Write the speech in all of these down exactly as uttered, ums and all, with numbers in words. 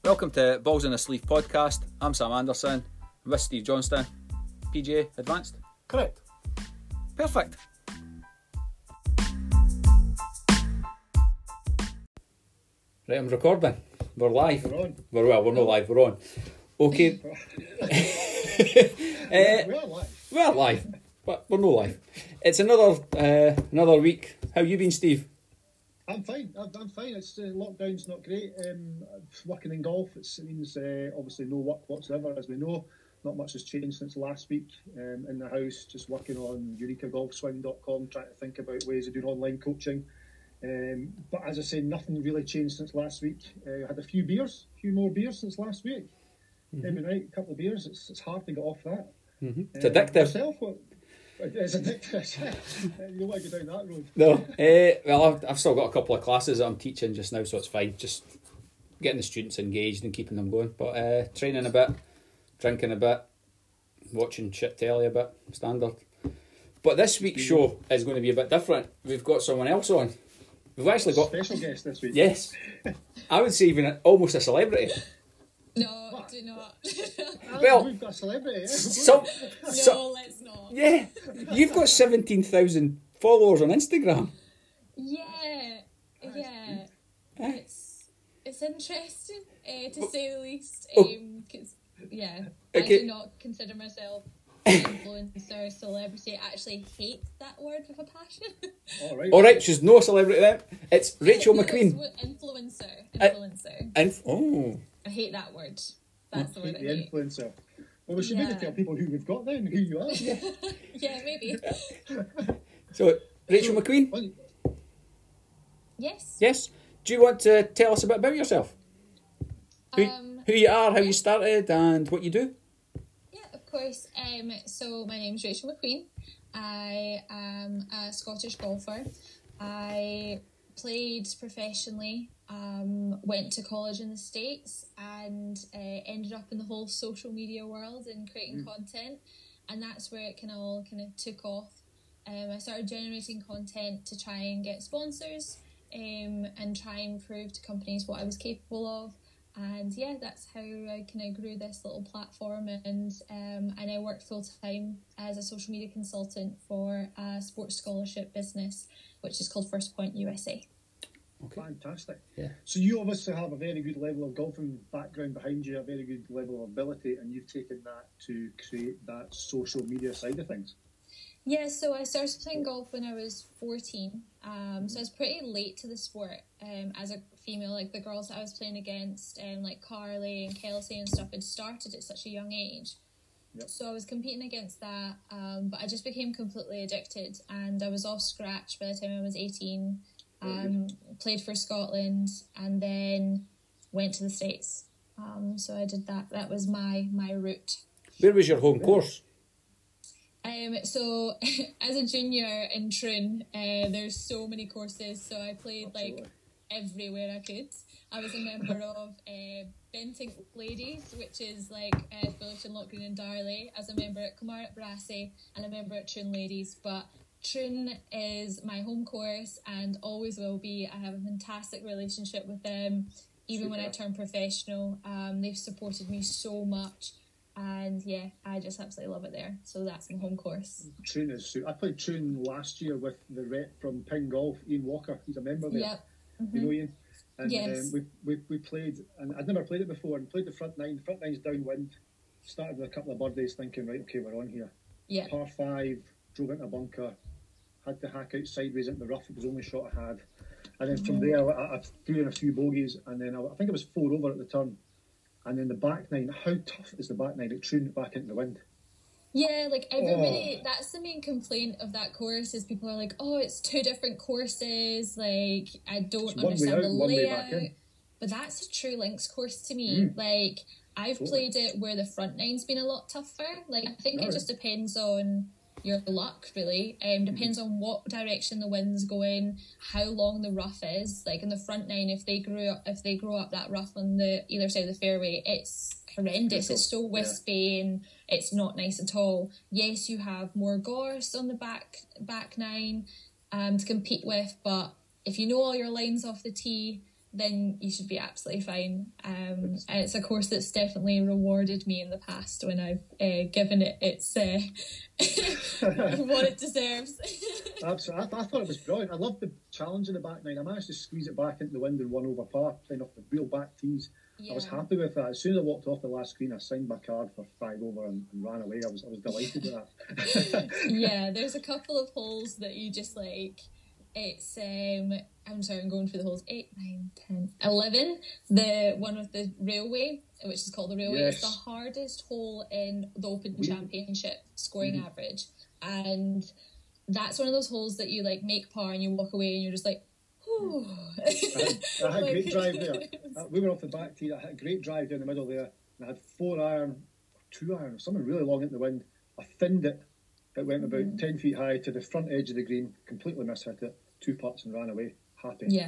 Welcome to Balls in the Sleeve podcast. I'm Sam Anderson. I'm with Steve Johnston. P G A Advanced? Correct. Perfect. Right, I'm recording. We're live. We're on. We're, well, we're not live, we're on. Okay. uh, We're live. we're live, but we're not live. It's another uh, another week. How you been, Steve? I'm fine. I'm, I'm fine. It's uh, lockdown's not great. Um, working in golf, it's, it means uh, obviously no work whatsoever, as we know. Not much has changed since last week. Um, in the house, just working on eureka golf swing dot com, trying to think about ways of doing online coaching. Um, but as I say, nothing really changed since last week. Uh, had a few beers, a few more beers since last week. Mm-hmm. Every night, a couple of beers. It's it's hard to get off that. Mm-hmm. It's um, addictive. Yourself, what? It's addictive. You don't want to go down that road. No. Uh, well, I've, I've still got a couple of classes that I'm teaching just now, so it's fine. Just getting the students engaged and keeping them going. But uh, training a bit, drinking a bit, watching shit telly a bit, standard. But this week's show is going to be a bit different. We've got someone else on. We've actually got... Special guest this week. Yes. I would say even a, almost a celebrity. No, what? Do not. Well, we've got a celebrity. Eh? Some, no, some, let's not. Yeah, you've got seventeen thousand followers on Instagram. Yeah, yeah. It's it's interesting uh, to say the least. Um, cause, yeah, okay. I do not consider myself an influencer, celebrity. I actually hate that word with a passion. All right. All right, she's no celebrity then. It's Rachel no, McQueen. It's influencer. Influencer. Uh, inf- oh. I hate that word. That's the word I the hate. Influencer. Well, we should yeah. maybe tell people who we've got then, who you are. Yeah, maybe. So, Rachel McQueen? Well, yes. Yes. Do you want to tell us a bit about yourself? Who, Um, who you are, how yeah. you started, and what you do? Yeah, of course. Um, so my name's Rachel McQueen. I am a Scottish golfer. I played professionally, um, went to college in the States, and uh, ended up in the whole social media world and creating mm. content. And that's where it kind of all kind of took off. Um, I started generating content to try and get sponsors um, and try and prove to companies what I was capable of. And yeah, that's how I kind of grew this little platform, and um, and I work full time as a social media consultant for a sports scholarship business, which is called First Point U S A. Okay. Fantastic. Yeah. So you obviously have a very good level of golfing background behind you, a very good level of ability, and you've taken that to create that social media side of things. Yeah, so I started playing golf when I was fourteen. Um, so I was pretty late to the sport um, as a female. Like the girls that I was playing against, um, like Carly and Kelsey and stuff, had started at such a young age. Yep. So I was competing against that, um, but I just became completely addicted, and I was off scratch by the time I was eighteen. Um, played for Scotland, and then went to the States. Um, so I did that. That was my my route. Where was your home course? Um, so as a junior in Troon, uh, there's so many courses, so I played Absolutely. like everywhere I could. I was a member of uh, Bentinck Ladies, which is like uh, Fullerton, Lochgreen and Darley. I was a member at Kilmarnock Brassey and a member at Troon Ladies, but Troon is my home course and always will be. I have a fantastic relationship with them. Even Super. When I turned professional, um, they've supported me so much. And yeah, I just absolutely love it there. So that's my home course. Troon is super. I played Troon last year with the rep from Ping Golf, Ian Walker. He's a member there. Yep. Mm-hmm. You know Ian? And yes. um, we, we we played, and I'd never played it before, and played the front nine. The front nine's downwind. Started with a couple of birdies thinking, right, okay, we're on here. Yeah. Par five, drove into a bunker, had to hack out sideways into the rough. It was the only shot I had. And then from mm-hmm. there, I, I threw in a few bogeys, and then I, I think it was four over at the turn. And then the back nine, how tough is the back nine? It tuned back into the wind. Yeah, like everybody, oh. that's the main complaint of that course is people are like, oh, it's two different courses, like, I don't it's understand out, the layout. But that's a true links course to me. Mm. Like, I've totally. played it where the front nine's been a lot tougher. Like, I think oh. it just depends on your luck, really. Um, depends mm-hmm. on what direction the wind's going, how long the rough is. Like in the front nine, if they grew up, if they grow up that rough on the either side of the fairway, it's horrendous. It's so wispy yeah. and it's not nice at all. Yes, you have more gorse on the back back nine um, to compete with, but if you know all your lines off the tee, then you should be absolutely fine. Um, and it's a course that's definitely rewarded me in the past when I've uh, given it its uh, what it deserves. Absolutely. I, I thought it was brilliant. I loved the challenge in the back nine. I managed to squeeze it back into the wind and one over par, playing off the real back tees. Yeah. I was happy with that. As soon as I walked off the last green, I signed my card for five over and, and ran away. I was I was delighted with that. Yeah, there's a couple of holes that you just like. It's um I'm sorry, I'm going through the holes. Eight, nine, ten, eleven. The one with the railway, which is called the railway. Yes. It's the hardest hole in the Open we, Championship scoring mm-hmm. average, and that's one of those holes that you like make par and you walk away and you're just like. I had, I had a great drive there. Uh, we were off the back tee. I had a great drive down the middle there. And I had four iron, two iron, something really long into the wind. I thinned it. It went about mm. ten feet high to the front edge of the green. Completely mishit it. Two putts and ran away. Happy. Yeah.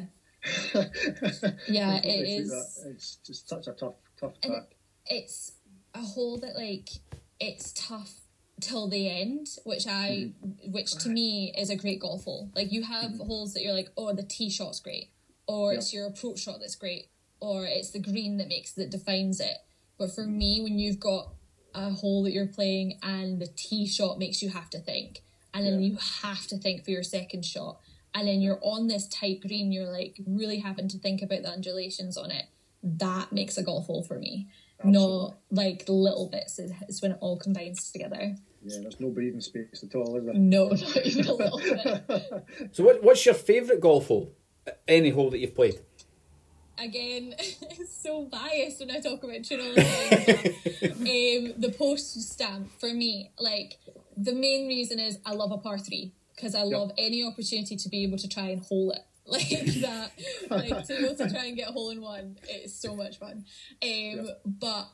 Yeah, it is. That. It's just such a tough, tough track. It, it's a hole that like it's tough till the end, which I, mm-hmm. which to me is a great golf hole. Like you have mm-hmm. holes that you're like, oh, the tee shot's great, or yeah. it's your approach shot that's great, or it's the green that makes that defines it. But for me, when you've got a hole that you're playing and the tee shot makes you have to think, and then yeah. you have to think for your second shot, and then you're on this tight green, you're like really having to think about the undulations on it. That makes a golf hole for me. Absolutely. Not like little bits. It's when it all combines together. Yeah, there's no breathing space at all, is there? No, not even a little bit. So what, what's your favourite golf hole? Any hole that you've played? Again, it's so biased when I talk about Tyrrell all the time. um, the post stamp, for me, like, the main reason is I love a par three, because I love yep. any opportunity to be able to try and hole it. Like that, like to be able to try and get a hole in one, it's so much fun. Um, yep. But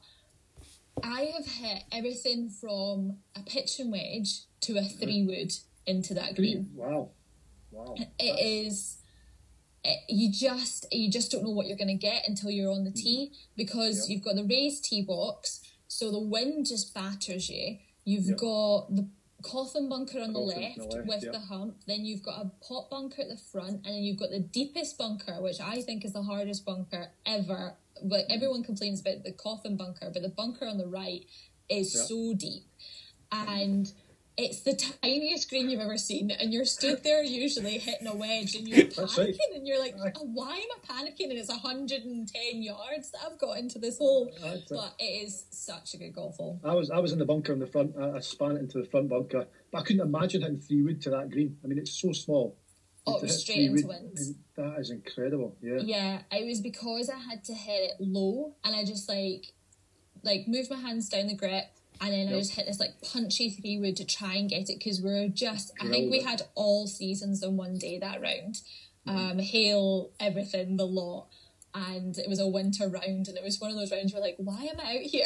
I have hit everything from a pitch and wedge to a three wood into that green. Wow, wow! It That's... is. It, you just you just don't know what you're going to get until you're on the tee, because yep. you've got the raised tee box, so the wind just batters you. You've yep. got the coffin bunker on the left, the left with yep. the hump, then you've got a pot bunker at the front, and then you've got the deepest bunker, which I think is the hardest bunker ever. But everyone complains about the coffin bunker, but the bunker on the right is yep. so deep, and it's the tiniest green you've ever seen, and you're stood there usually hitting a wedge and you're panicking right. and you're like, oh, why am I panicking? And it's one hundred ten yards that I've got into this hole. That's but it. it is such a good golf hole. I was I was in the bunker in the front. I, I span it into the front bunker, but I couldn't imagine hitting three wood to that green. I mean, it's so small. Oh, it was straight into wind. That is incredible. Yeah. Yeah, it was because I had to hit it low, and I just like like moved my hands down the grip. And then yep. I just hit this like punchy three wood to try and get it, because we were just, I think we had all seasons in one day that round. Um, hail, everything, the lot. And it was a winter round, and it was one of those rounds where like, why am I out here?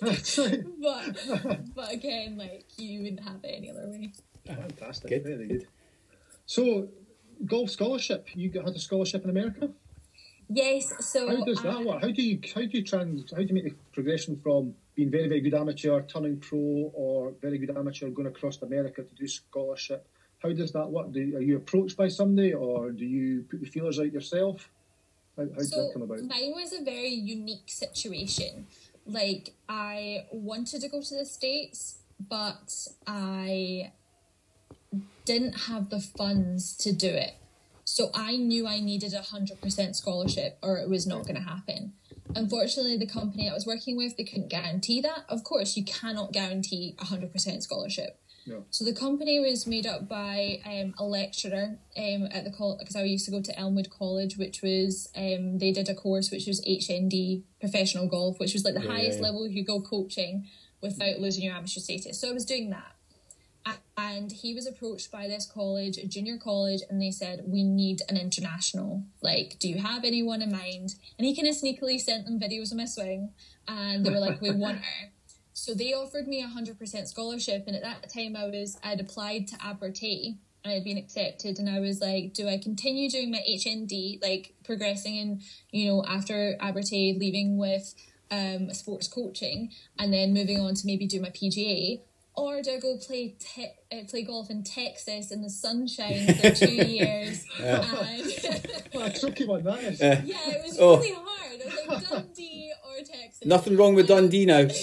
but but again, like, you wouldn't have it any other way. Fantastic. Good. Very good. So, golf scholarship. You had a scholarship in America? Yes. So how does that uh, work? How do you how do you trans how do you make the progression from being very, very good amateur, turning pro, or very good amateur, going across to America to do scholarship? How does that work? Do, are you approached by somebody, or do you put the feelers out yourself? How, how so did that come about? Mine was a very unique situation. Like, I wanted to go to the States, but I didn't have the funds to do it. So I knew I needed a one hundred percent scholarship, or it was not going to happen. Unfortunately, the company I was working with, they couldn't guarantee that. Of course, you cannot guarantee a one hundred percent scholarship. No. So the company was made up by um, a lecturer um, at the college, because I used to go to Elmwood College, which was, um, they did a course which was H N D, professional golf, which was like the yeah, highest yeah, yeah. level you could go coaching without losing your amateur status. So I was doing that. And he was approached by this college, a junior college, and they said, we need an international. Like, do you have anyone in mind? And he kind of sneakily sent them videos of my swing, and they were like, we want her. So they offered me a one hundred percent scholarship, and at that time I was, I'd applied to Abertay, and I'd been accepted, and I was like, do I continue doing my H N D, like progressing and, you know, after Abertay, leaving with um, sports coaching, and then moving on to maybe do my P G A? or do I go play te- uh, play golf in Texas in the sunshine for two years? Yeah. And What a tricky one that is. Uh, yeah, it was Oh. really hard. I was like, Dundee or Texas. nothing wrong with Dundee now. um,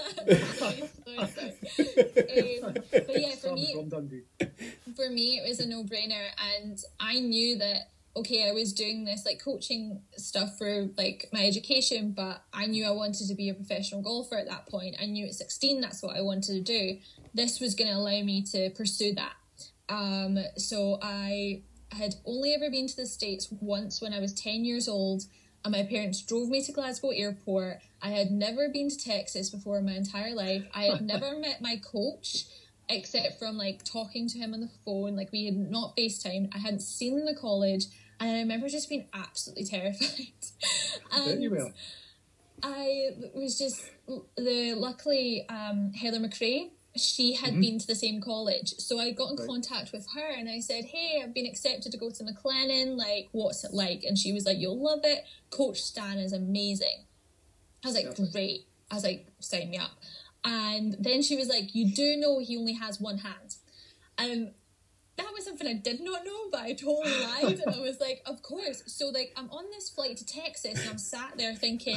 but yeah, for I'm me, from Dundee. for me, it was a no-brainer, and I knew that. Okay, I was doing this like coaching stuff for like my education, but I knew I wanted to be a professional golfer at that point. I knew at sixteen that's what I wanted to do. This was going to allow me to pursue that. Um, so I had only ever been to the States once when I was ten years old, and my parents drove me to Glasgow Airport. I had never been to Texas before in my entire life. I had never met my coach, except from like talking to him on the phone. Like, we had not FaceTimed. I hadn't seen him in the college, and I remember just being absolutely terrified. Bet you and will. I was just the luckily um, Heather McRae. She had been to the same college, so I got in Right. contact with her and I said, "Hey, I've been accepted to go to McLennan. Like, what's it like?" And she was like, "You'll love it. Coach Stan is amazing." I was like, Perfect. "Great." I was like, "Sign me up." And then she was like, "You do know he only has one hand," and that was something I did not know, but I totally lied. And I was like, "Of course." So like, I'm on this flight to Texas, and I'm sat there thinking,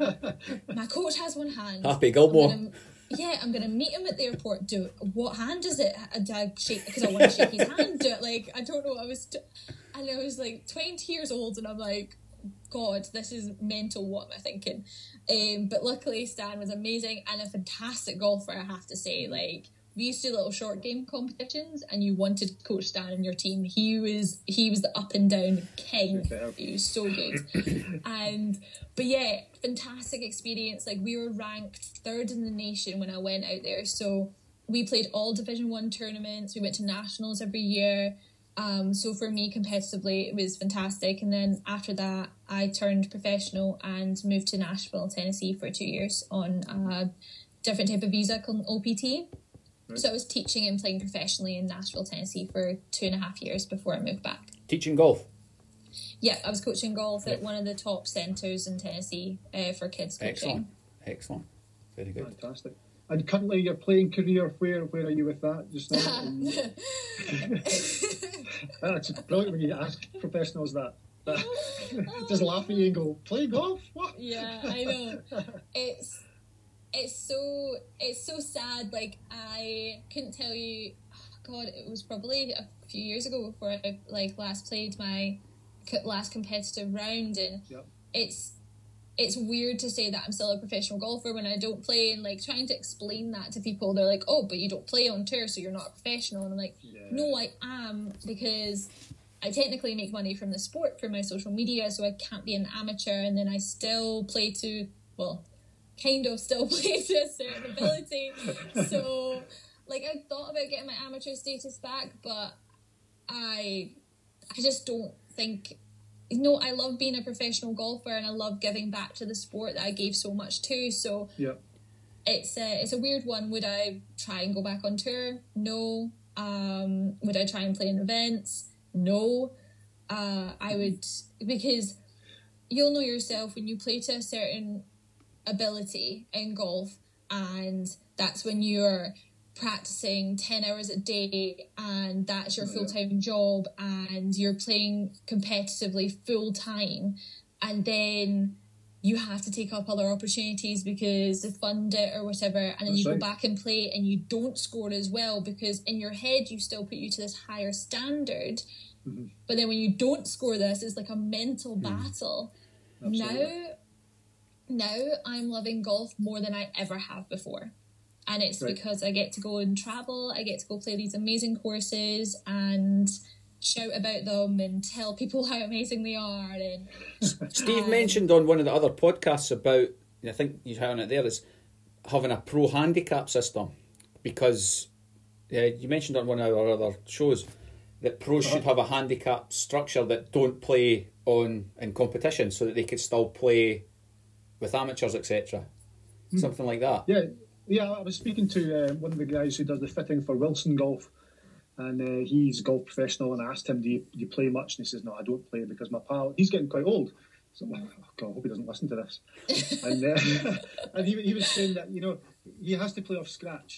my coach has one hand. Happy I'm Gilmore. gonna- yeah, I'm gonna meet him at the airport. Do what hand is it? Do I shake because I want to shake his hand? Do it like I don't know. I was, t- and I was like twenty years old, and I'm like, God, this is mental. What am I thinking? Um, but luckily, Stan was amazing and a fantastic golfer. I have to say, like. We used to do little short game competitions, and you wanted Coach Stan in your team. He was he was the up and down king. He was so good. And but yeah, fantastic experience. Like, we were ranked third in the nation when I went out there. So we played all Division One tournaments. We went to nationals every year. Um, so for me, competitively, it was fantastic. And then after that, I turned professional and moved to Nashville, Tennessee, for two years on a different type of visa called O P T. So I was teaching and playing professionally in Nashville, Tennessee for two and a half years before I moved back. Teaching golf. Yeah, I was coaching golf at one of the top centres in Tennessee uh, for kids coaching. Excellent. Excellent. Very good. Fantastic. And currently, your playing career, where where are you with that just now? And- That's brilliant when you ask professionals that. that just laugh at you and go, "Play golf? What?" Yeah, I know. It's it's so it's so sad. Like, I couldn't tell you. Oh God, it was probably a few years ago before I like last played my co- last competitive round, and Yep. it's it's weird to say that I'm still a professional golfer when I don't play, and like trying to explain that to people. They're like, "Oh, but you don't play on tour, so you're not a professional." And I'm like, Yeah. "No, I am, because I technically make money from the sport for my social media, so I can't be an amateur, and then I still play to, well, kind of still play to a certain ability." So, like, I thought about getting my amateur status back, but I, I just don't think, you know, I love being a professional golfer, and I love giving back to the sport that I gave so much to, so Yeah. it's a, it's a weird one. Would I try and go back on tour? No. Um, would I try and play in events? No. Uh, I would, because you'll know yourself when you play to a certain ability in golf, and that's when you're practicing ten hours a day, and that's your Oh, yeah. full-time job, and you're playing competitively full-time, and then you have to take up other opportunities because they fund it or whatever, and then That's you go right. back and play and you don't score as well, because in your head you still put you to this higher standard, Mm-hmm. but then when you don't score this, it's like a mental battle. Absolutely. Now, now I'm loving golf more than I ever have before. And it's Right. because I get to go and travel, I get to go play these amazing courses and shout about them and tell people how amazing they are. And Steve Um, mentioned on one of the other podcasts about, I think you had on it there, is having a pro handicap system, because yeah, you mentioned on one of our other shows that pros should have a handicap structure that don't play on in competition, so that they could still play with amateurs, et cetera. Something like that. Yeah, yeah. I was speaking to uh, one of the guys who does the fitting for Wilson Golf, and uh, he's a golf professional. And I asked him, "Do you, do you play much?" And he says, "No, I don't play because my pal, he's getting quite old." So, oh God, I hope he doesn't listen to this. and uh, and he, he was saying that, you know, he has to play off scratch,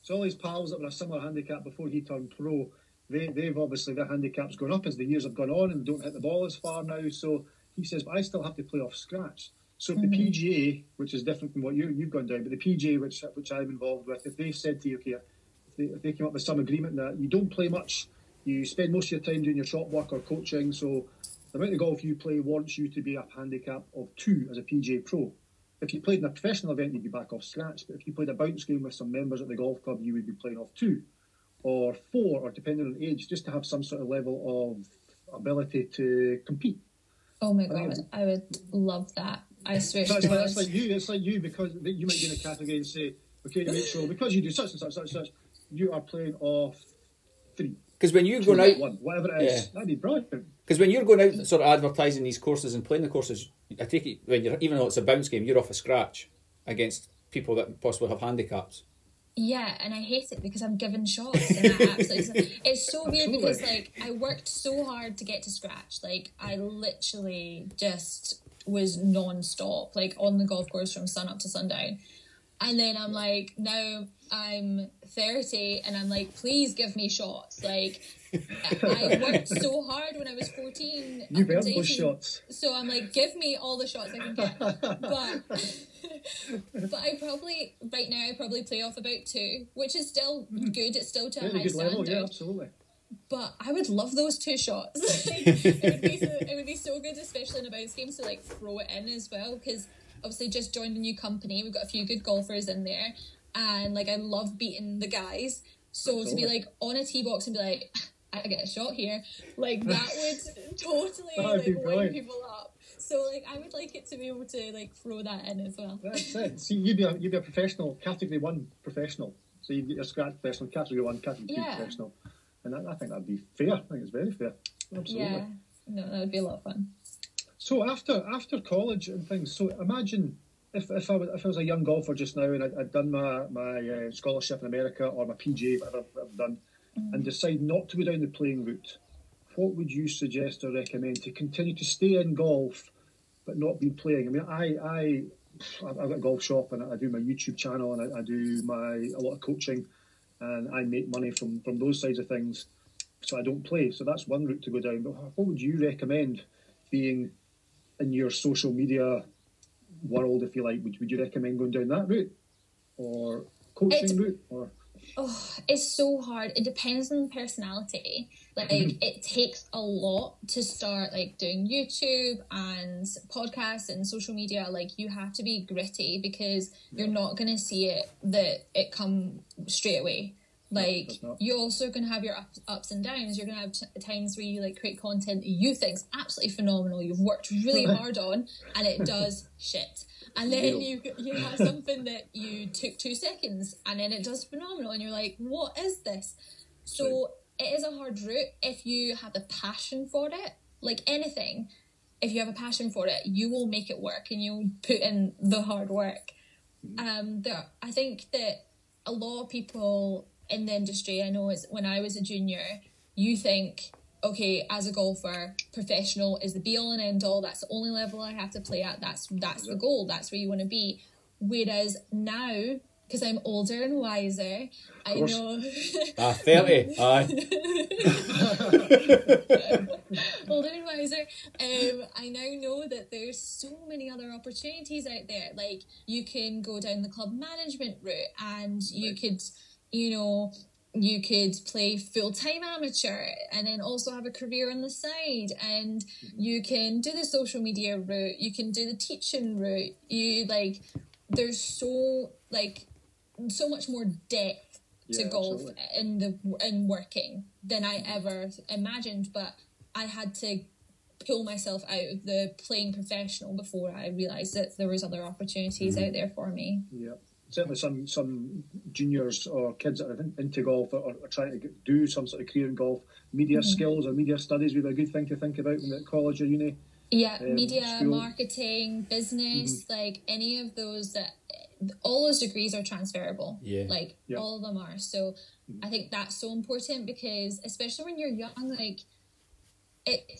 So all his pals that were a similar handicap before he turned pro, they, they've obviously, their handicap's gone up as the years have gone on and don't hit the ball as far now. So he says, but I still have to play off scratch. So if mm-hmm. the P G A, which is different from what you, you've gone down, but the P G A, which which I'm involved with, if they said to you, okay, if they, if they came up with some agreement that you don't play much, you spend most of your time doing your shop work or coaching, so the amount of golf you play wants you to be a handicap of two as a P G A pro. If you played in a professional event, you'd be back off scratch. But if you played a bounce game with some members at the golf club, you would be playing off two or four, or depending on age, just to have some sort of level of ability to compete. Oh my God, I would love that. I swear so to God. It's like you, it's like you, because you might be in a category and say, okay, Rachel, because you do such and such, such and such, you are playing off three. Because when you're going out, one, whatever it is, yeah. that'd be brilliant. Because when you're going out sort of advertising these courses and playing the courses, I take it when you're, even though it's a bounce game, you're off a scratch against people that possibly have handicaps. Yeah, and I hate it because I'm given shots. And I absolutely, it's so weird because like I worked so hard to get to scratch. Like I literally just was non-stop, like on the golf course from sun up to sundown. And then I'm like, now I'm thirty and I'm like, please give me shots. Like, I worked so hard when I was fourteen. You've earned those shots. So I'm like, give me all the shots I can get. But, but I probably, right now, I probably play off about two, which is still good. It's still to a Very high good standard. level, yeah, absolutely. But I would love those two shots. Like, it, would be so, it would be so good, especially in a bounce game, to like throw it in as well, because obviously just joined a new company. We've got a few good golfers in there, and like I love beating the guys. So Absolutely. To be like on a tee box and be like, I get a shot here, like that would totally like wind people up. So like I would like it to be able to like throw that in as well. That's it. See, you'd be a, you'd be a professional, category one professional. So you get your scratch professional, category one, category two yeah. professional, and I, I think that'd be fair. I think it's very fair. Absolutely. Yeah, no, that would be a lot of fun. So after after college and things, so imagine if if I was, if I was a young golfer just now and I'd, I'd done my my uh, scholarship in America or my P G A, whatever I've done, mm-hmm. and decide not to go down the playing route, what would you suggest or recommend to continue to stay in golf but not be playing? I mean, I I I've got a golf shop and I do my YouTube channel and I, I do my a lot of coaching, and I make money from from those sides of things. So I don't play. So that's one route to go down. But what would you recommend, being in your social media world, if you like? Would, would you recommend going down that route or coaching it's, route? Or oh, it's so hard. It depends on personality. Like it takes a lot to start like doing YouTube and podcasts and social media. Like you have to be gritty because you're not going to see it that it come straight away. Like no, you're also going to have your ups, ups and downs. You're going to have t- times where you like create content that you think's absolutely phenomenal, you've worked really hard on, and it does shit. And then you you have something that you took two seconds and then it does phenomenal, and you're like, what is this? So it is a hard route if you have a passion for it. Like anything, if you have a passion for it, you will make it work and you'll put in the hard work. Um, there, I think that a lot of people in the industry, I know it's when I was a junior, you think, okay, as a golfer, professional is the be all and end all. That's the only level I have to play at. That's that's the goal. That's where you want to be. Whereas now, because I'm older and wiser, I know. Ah, thirty. Aye. Older and wiser. Um, I now know that there's so many other opportunities out there. Like you can go down the club management route, and you right. could. You know, you could play full-time amateur and then also have a career on the side, and you can do the social media route, you can do the teaching route. You like, there's so like so much more depth to yeah, golf absolutely. in the in working than I ever imagined. But I had to pull myself out of the playing professional before I realised that there was other opportunities mm-hmm. out there for me. Yeah. Certainly some, some juniors or kids that are into golf or are trying to do some sort of career in golf, media mm-hmm. skills or media studies would be a good thing to think about when they're at college or uni. Yeah, um, media, school. marketing, business, mm-hmm. like any of those, that all those degrees are transferable. Yeah. Like yeah. all of them are. So mm-hmm. I think that's so important because especially when you're young, like it,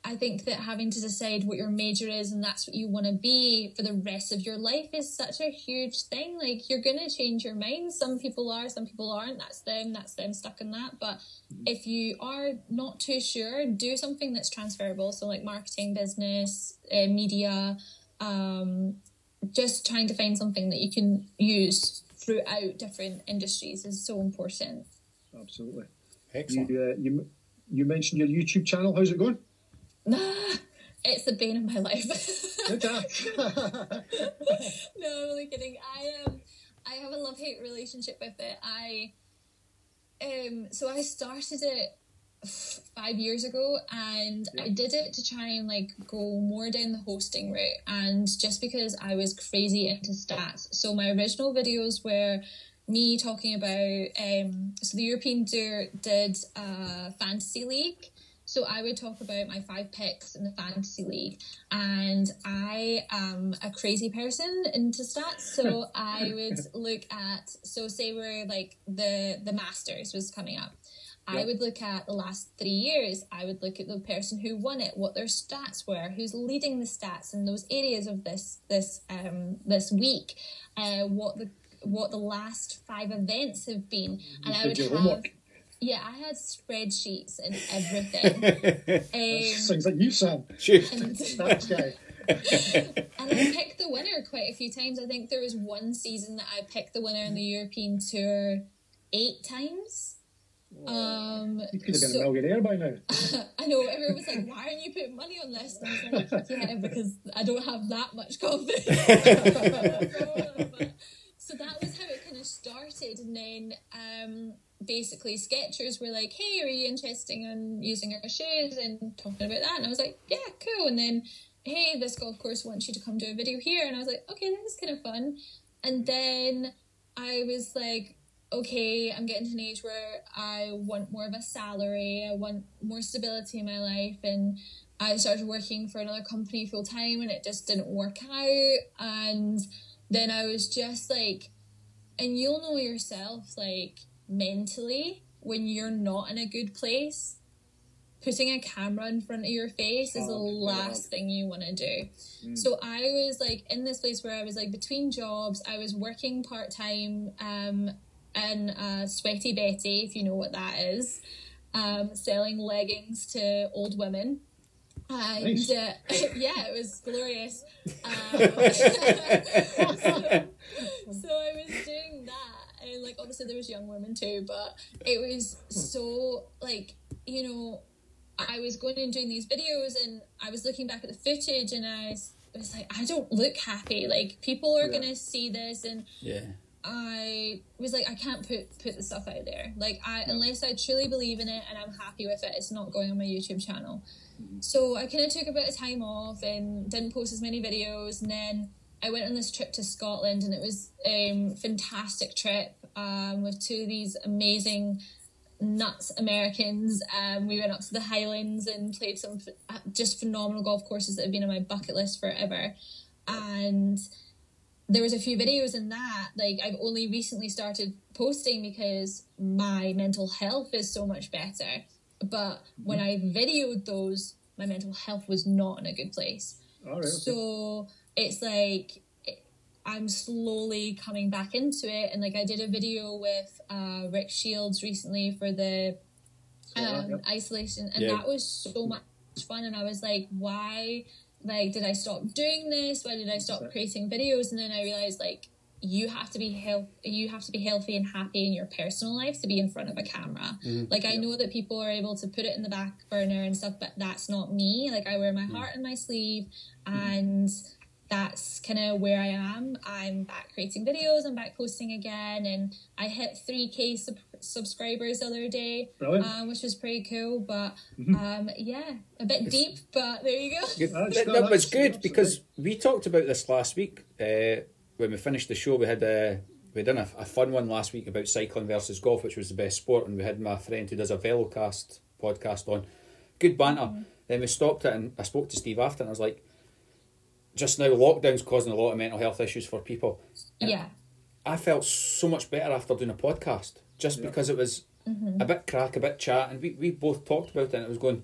I think that having to decide what your major is and that's what you want to be for the rest of your life is such a huge thing. Like, you're going to change your mind. Some people are, some people aren't. That's them. That's them stuck in that. But if you are not too sure, do something that's transferable. So like marketing, business, uh, media, um, just trying to find something that you can use throughout different industries is so important. Absolutely. Excellent. You, uh, you, you mentioned your YouTube channel. How's it going? Nah, it's the bane of my life. Okay. No, I'm only kidding. I um, I have a love-hate relationship with it. I um, so I started it five years ago, and yeah. I did it to try and like go more down the hosting route, and just because I was crazy into stats. So my original videos were me talking about um, so the European Tour did a fantasy league. So I would talk about my five picks in the fantasy league, and I am a crazy person into stats. So I would look at, so say we're like the, the Masters was coming up. I yep. would look at the last three years. I would look at the person who won it, what their stats were, who's leading the stats in those areas of this, this, um, this week, uh, what the, what the last five events have been. And I would have, homework. Yeah, I had spreadsheets and everything. um, Sounds like you, Sam. Shoot. And, Stats guy. And I picked the winner quite a few times. I think there was one season that I picked the winner in the European Tour eight times. Um, you could have been so, a millionaire by now. I know, everyone was like, why aren't you putting money on this? And I was like, yeah, because I don't have that much confidence. So that was how it kind of started. And then um, basically Skechers were like, hey, are you interested in using our shoes and talking about that? And I was like, yeah, cool. And then, hey, this golf course wants you to come do a video here. And I was like, okay, this is kind of fun. And then I was like, okay, I'm getting to an age where I want more of a salary. I want more stability in my life. And I started working for another company full time, and it just didn't work out. And then I was just like, and you'll know yourself, like, mentally, when you're not in a good place, putting a camera in front of your face is the last thing you want to do. Mm. So I was like in this place where I was like between jobs. I was working part-time um, in uh, Sweaty Betty, if you know what that is, um, selling leggings to old women. And nice. uh, yeah, it was glorious. Um, so, so I was doing that, and like obviously there was young women too, but it was so like, you know, I was going and doing these videos, and I was looking back at the footage, and I was like, I don't look happy. Like, people are yeah. gonna see this, and yeah. I was like, I can't put put the stuff out there. Like, I yeah. unless I truly believe in it and I'm happy with it, it's not going on my YouTube channel. Mm-hmm. So I kind of took a bit of time off and didn't post as many videos, and then I went on this trip to Scotland, and it was a um, fantastic trip um, with two of these amazing nuts Americans. Um, we went up to the Highlands and played some f- just phenomenal golf courses that have been on my bucket list forever. And there was a few videos in that, like, I've only recently started posting because my mental health is so much better. But mm-hmm. when I videoed those, my mental health was not in a good place. All right, okay. So it's like I'm slowly coming back into it. And like I did a video with uh, Rick Shields recently for the um, yep. isolation, and yeah. that was so much fun. And I was like, why, like, did I stop doing this? Why did I stop creating videos? And then I realized, like, you have to be health you have to be healthy and happy in your personal life to be in front of a camera. Mm-hmm. Like, I yeah. know that people are able to put it in the back burner and stuff, but that's not me. Like, I wear my mm-hmm. heart on my sleeve, and that's kind of where I am. I'm back creating videos, I'm back posting again, and I hit three K sub- subscribers the other day, um, which was pretty cool. But mm-hmm. um, yeah, a bit deep, but there you go. That, that was good, because we talked about this last week. Uh, when we finished the show, we had a we done a, a fun one last week about cycling versus golf, which was the best sport, and we had my friend who does a Velocast podcast on. Good banter. Mm-hmm. Then we stopped it, and I spoke to Steve after, and I was like, just now lockdown's causing a lot of mental health issues for people. And yeah. I felt so much better after doing a podcast, just yeah. because it was mm-hmm. a bit crack, a bit chat, and we, we both talked about it, and it was going,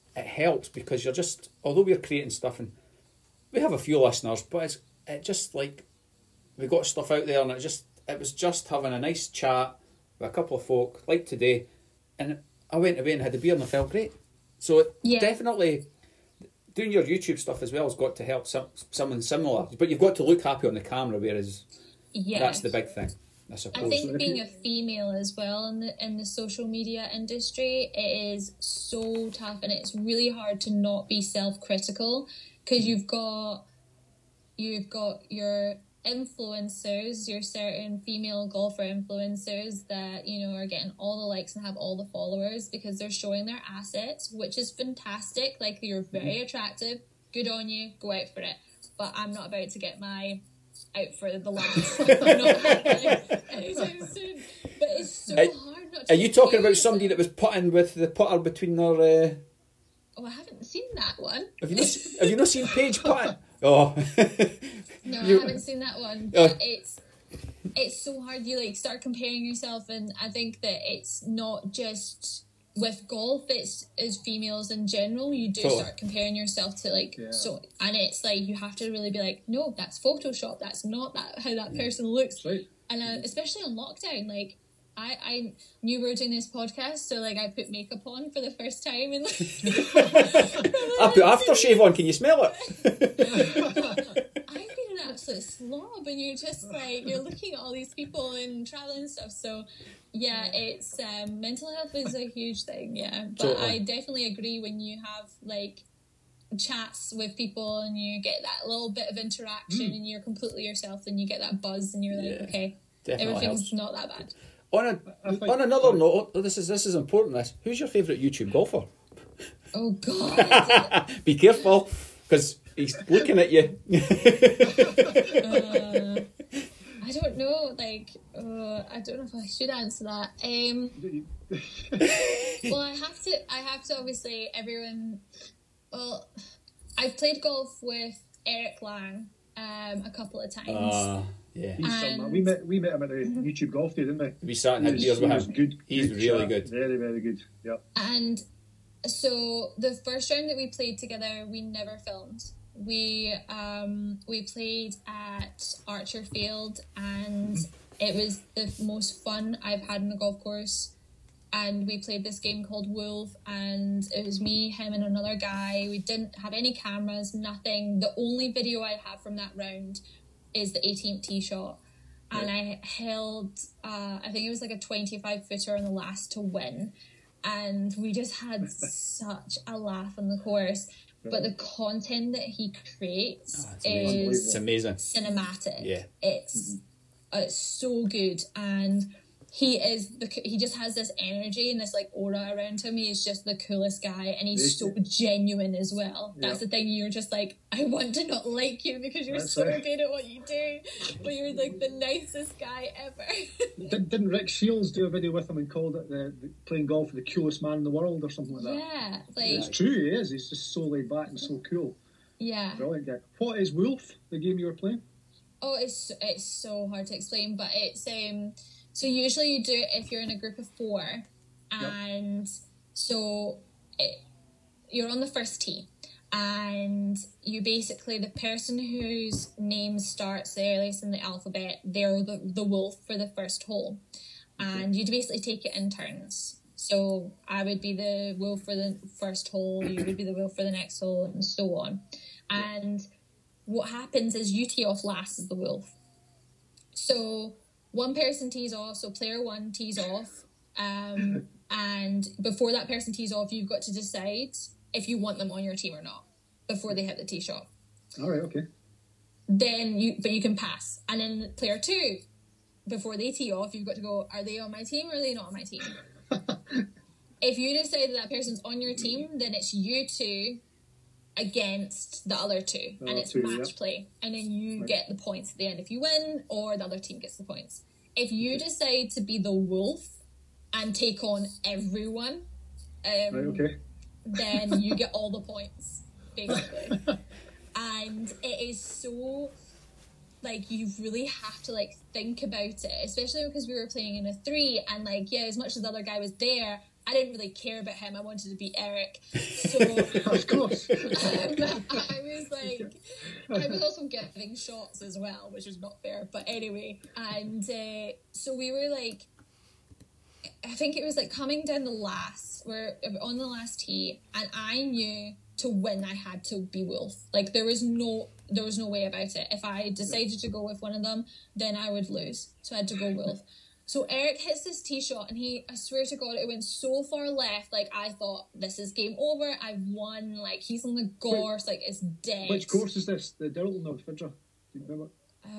it helps because you're just, although we're creating stuff and we have a few listeners, but it's it just like we got stuff out there and it just it was just having a nice chat with a couple of folk like today, and I went away and had a beer and I felt great. So it Yeah. definitely doing your YouTube stuff as well has got to help some someone similar, but you've got to look happy on the camera, whereas Yeah. that's the big thing, I suppose. I think being a female as well in the in the social media industry, it is so tough, and it's really hard to not be self-critical because you've got you've got your influencers, your certain female golfer influencers that, you know, are getting all the likes and have all the followers because they're showing their assets, which is fantastic. Like, you're very attractive, good on you, go out for it. But I'm not about to get my out for the last. I'm not happening anytime soon. But it's so Are- hard not to Are you talking compare about somebody that yourself. was putting with the putter between their? Uh, Oh, I haven't seen that one. have you not? Have you not seen Paige putting? Oh, No, You- I haven't seen that one. Oh. But it's it's so hard. You like start comparing yourself, and I think that it's not just with golf. It's as females in general. You do Totally. start comparing yourself to like Yeah. so, and it's like you have to really be like, no, that's Photoshop. That's not that how that person looks. That's right. And uh, especially on lockdown, like. I, I knew we were doing this podcast, so like I put makeup on for the first time, and I put aftershave on. Can you smell it? I've been an absolute slob, and you're just like you're looking at all these people and traveling and stuff. So yeah, it's um, mental health is a huge thing. Yeah, but Totally. I definitely agree when you have like chats with people and you get that little bit of interaction and you're completely yourself, and you get that buzz, and you're like, Yeah, okay, definitely everything's helps. not that bad. On a I think- on another note, this is this is important. This, who's your favourite YouTube golfer? Oh God. Be careful, because he's looking at you. uh, I don't know. Like, uh, I don't know if I should answer that. Um. Well, I have to. I have to. Obviously, everyone. Well, I've played golf with Eric Lang um, a couple of times. Ah, yeah. He's some, And- we met we met him at the YouTube golf day, didn't we? We sat and He had was, beers he with was him. good. He's good really chat. good. Very, very good. Yep. And so the first round that we played together, we never filmed. We um, we played at Archer Field, and it was the most fun I've had in a golf course. And we played this game called Wolf, and it was me, him, and another guy. We didn't have any cameras, nothing. The only video I have from that round is the eighteenth tee shot. And I held, uh, I think it was like a twenty-five footer on the last to win. And we just had such a laugh on the course. But the content that he creates Ah, it's amazing. is It's amazing. cinematic. Yeah. It's uh, it's so good, and he is the he just has this energy and this like aura around him. He is just the coolest guy, and he's so genuine as well. That's Yeah. the thing. You're just like, I want to not like you because you're That's so right. good at what you do, but you're like the nicest guy ever. Did, didn't Rick Shields do a video with him and called it the, the playing golf with the coolest man in the world or something like that? Yeah, like It's true, he is. He's just so laid back and so cool. yeah. Brilliant guy. What is Wolf, the game you were playing? Oh, it's it's so hard to explain, but it's um. So usually you do it if you're in a group of four, and so it, you're on the first tee, and you basically the person whose name starts the earliest in the alphabet, they're the the wolf for the first hole, and you basically take it in turns. So I would be the wolf for the first hole, you would be the wolf for the next hole, and so on. And what happens is you tee off last as the wolf. So one person tees off, so player one tees off, um, and before that person tees off, you've got to decide if you want them on your team or not before they hit the tee shot. All right, okay. Then you, but you can pass. And then player two, before they tee off, you've got to go, are they on my team or are they not on my team? If you decide that that person's on your team, then it's you two against the other two, The and other it's two, match yeah. play, and then you Right. get the points at the end if you win, or the other team gets the points. If you decide to be the wolf and take on everyone, um, Right, okay. then you get all the points, basically. And it is so, like, you really have to, like, think about it, especially because we were playing in a three, and, like, yeah, as much as the other guy was there, I didn't really care about him. I wanted to beat Eric. So Of course. um, I was like, I was also giving shots as well, which was not fair. But anyway, and uh, so we were like, I think it was like coming down the last, we're on the last tee, and I knew to win I had to be Wolf. Like there was no, there was no way about it. If I decided to go with one of them, then I would lose. So I had to go Wolf. So Eric hits this tee shot, and he, I swear to God, it went so far left. Like I thought, this is game over. I've won. Like he's on the gorse. Like it's dead. Which course is this? The Dirleton or the Fidra? Do you remember?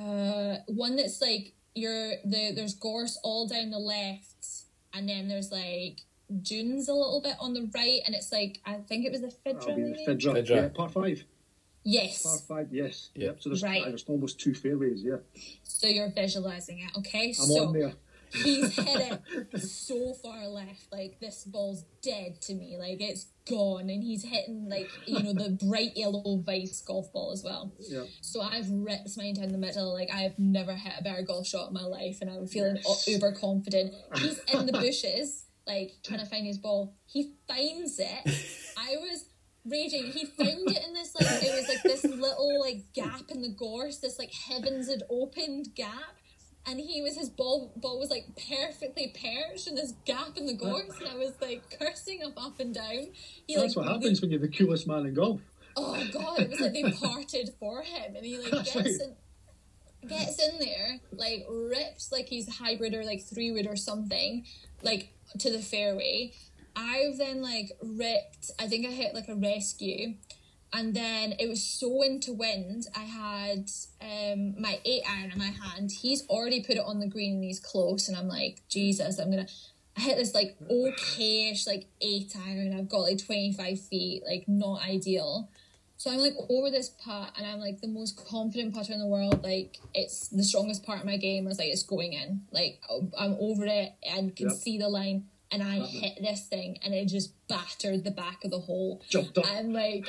Uh, one that's like you're the there's gorse all down the left, and then there's like dunes a little bit on the right, and it's like I think it was the Fidra. That'll be the maybe? Fidra. Fidra. Yeah, par five. Yes. Par five, yes. Yeah. Yep. So there's, Right. there's almost two fairways, yeah. So you're visualizing it, okay? I'm so on there. he's hit it so far left, like this ball's dead to me, like it's gone, and he's hitting like you know the bright yellow Vice golf ball as well. Yeah. So I've ripped mine down the middle. Like I've never hit a better golf shot in my life, and I'm feeling Yes. uber confident. He's in the bushes, like trying to find his ball. He finds it. I was raging. He found it in this like it was like this little like gap in the gorse. This like heavens had opened gap. And he was, his ball ball was like perfectly perched in this gap in the gorse, and I was like cursing up, up and down. He, That's like, what happens they, when you're the coolest man in golf. oh God, it was like they parted for him, and he like That's gets right. in, gets in there, like rips like he's hybrid or like three wood or something, like to the fairway. I've then like ripped, I think I hit like a rescue. And then it was so into wind, I had um, my eight iron in my hand. He's already put it on the green and he's close. And I'm like, Jesus, I'm going to... I hit this like okay-ish like eight iron. I've got like twenty-five feet, like not ideal. So I'm like over this putt, and I'm like the most confident putter in the world. Like it's the strongest part of my game. I was like, it's going in. Like I'm over it and can Yep. see the line. And I hit this thing, and it just battered the back of the hole. Jumped up. And like,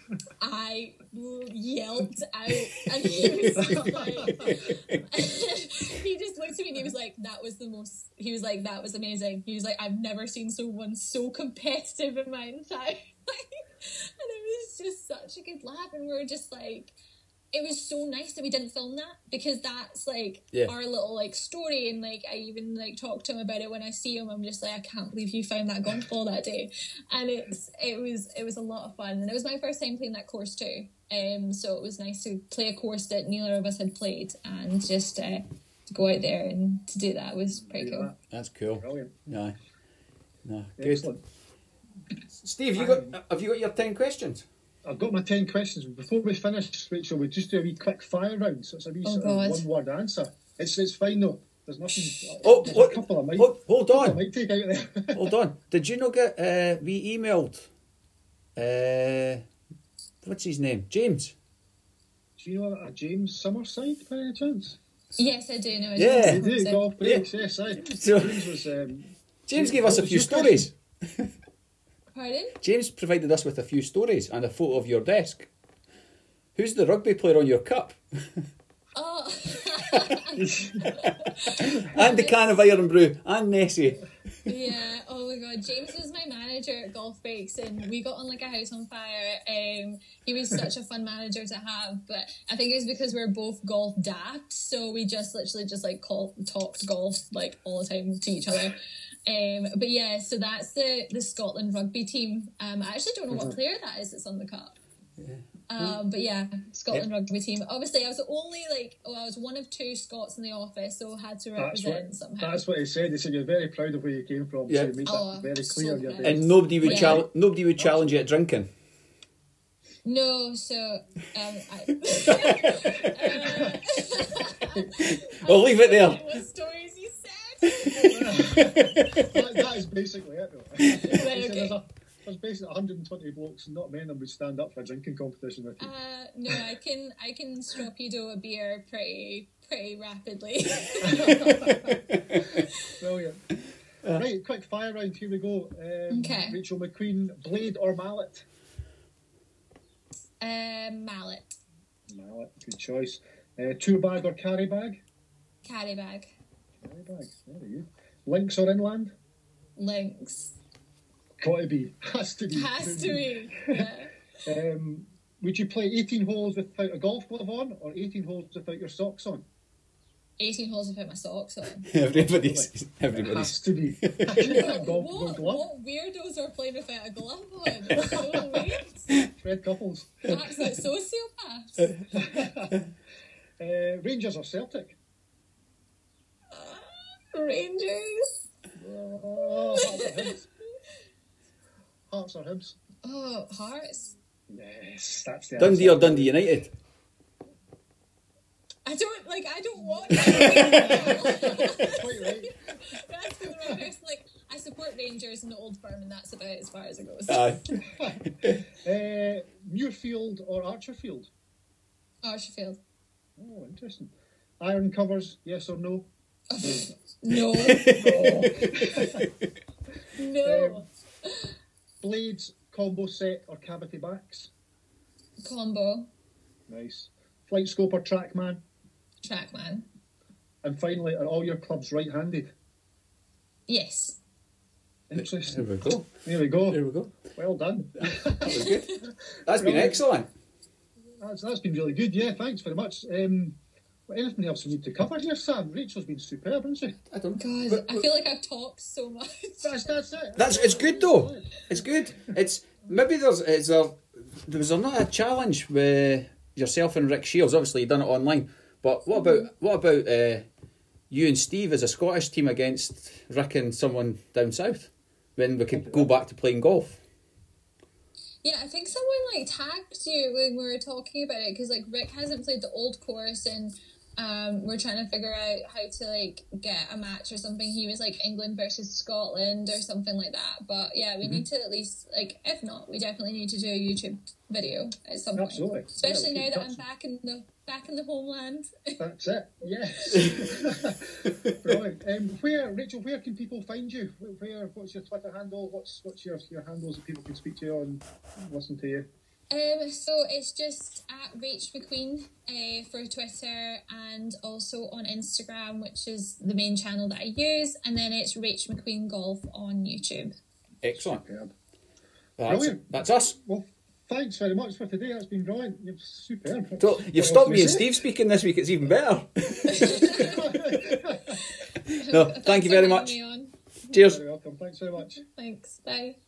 I yelped out, and he was like, he just looked at me and he was like, "That was the most." He was like, "That was amazing." He was like, "I've never seen someone so competitive in my entire life," and it was just such a good laugh. And we were just like. It was so nice that we didn't film that, because that's like Yeah. our little like story, and like I even like talk to him about it when I see him. I'm just like, I can't believe you found that golf ball that day, and it's it was it was a lot of fun, and it was my first time playing that course too. Um, so it was nice to play a course that neither of us had played, and just uh, to go out there and to do that was pretty Yeah, cool. That's cool. Brilliant. No, no, good. Excellent. Steve, you got have you got your ten questions? I've got my ten questions. Before we finish, Rachel, we just do a wee quick fire round. So it's a wee Oh, sort God. of one word answer. It's it's fine though. There's nothing. Oh, there's what- a couple I might, hold, hold couple I on, might take out there. hold on. Did you not get uh, we emailed? Uh, what's his name? James. Do you know a James Summerside by any chance? Yes, I do know. I Yeah. You do, So- golf breaks, yes, aye. So- James was. Um, James gave us a what was few your stories. Pardon? James provided us with a few stories and a photo of your desk. Who's the rugby player on your cup? Oh. And the can of Iron Brew and Nessie. Yeah, oh my God, James was my manager at Golf Breaks, and we got on like a house on fire. Um, he was such a fun manager to have, but I think it was because we were both golf daft, so we just literally just like call, talked golf like all the time to each other. Um, but yeah, so that's the the Scotland rugby team. Um, I actually don't know what player that is that's on the cup. Um, but yeah, Scotland rugby team. Obviously, I was the only like, oh, I was one of two Scots in the office, so I had to That's represent what, somehow. that's what he said. He said you're very proud of where you came from. Yeah. So he made Oh, that very so clear. You're proud. very- And nobody would Yeah. challenge nobody would challenge you at drinking. No, so um, I, Well, leave it there. what stories you said? that, that is basically it. Though. He said okay. there's, a, there's basically one hundred twenty blokes, and not many of them would stand up for a drinking competition with you. Uh, no, I can I can torpedo a beer pretty pretty rapidly. Brilliant. Right, quick fire round. Here we go. Um, Okay. Rachel McQueen, blade or mallet? um, mallet, Mallet, good choice. Uh, tour bag or carry bag? carry bag, Carry bag, there you go. Links or inland? links. Got to be. Has to be. Has to be. Yeah. Um, would you play eighteen holes without a golf glove on, or eighteen holes without your socks on? eighteen holes without my socks on. Everybody's. It Everybody's. has to be. golf, golf What, glove. what weirdos are playing without a glove on? It's so weird. Fred Couples. Absolute sociopaths. Uh, Rangers or Celtic? Rangers. Oh, Hearts or Hibs? Hearts or Hibs? Oh, Hearts. Yes, that's the Dundee or answer. Dundee United? I don't like. I don't want. Quite right. That's the wrong person. Like, I support Rangers and the Old Firm, and that's about as far as it goes. Aye. Uh, Muirfield or Archerfield? Archerfield. Oh, interesting. Iron covers, yes or no? No. No. No. Um, blades, combo set or cavity backs? Combo. Nice. Flight scope or trackman? Trackman. And finally, are all your clubs right-handed? Yes. There Interesting. we go. There we go. There we go. Well done. That was good. That's been Brilliant. excellent. That's, that's been really good. Yeah, thanks very much. Um, anything else we need to cover here, Sam? Rachel's been superb, hasn't she? I don't. God, but- I feel like I've talked so much. That's, that's it. That's it's good though. It's good. It's maybe there's is there was there not a challenge with yourself and Rick Shields? Obviously, you done it online. But what about what about uh, you and Steve as a Scottish team against Rick and someone down south? When we could go back to playing golf. Yeah, I think someone like tagged you when we were talking about it because like Rick hasn't played the old course and um, we're trying to figure out how to like get a match or something. He was like England versus Scotland or something like that. But yeah, we mm-hmm. need to at least like if not, we definitely need to do a YouTube video at some point. Absolutely, especially yeah, now that I'm back in the back in the homeland. That's it. Yes. Brilliant. Um, where Rachel? Where can people find you? Where? What's your Twitter handle? What's what's your your handles that people can speak to you on, listen to you? Um, so it's just at Rach McQueen uh, for Twitter and also on Instagram, which is the main channel that I use, and then it's Rach McQueen Golf on YouTube. Excellent. Superb. That's, Brilliant. that's us. Well, thanks very much for today. That's been brilliant. You're superb. So you've stopped me and Steve speaking this week. It's even better. No, thank you very much. Me on. Cheers. You're welcome. Thanks very much. Thanks. Bye.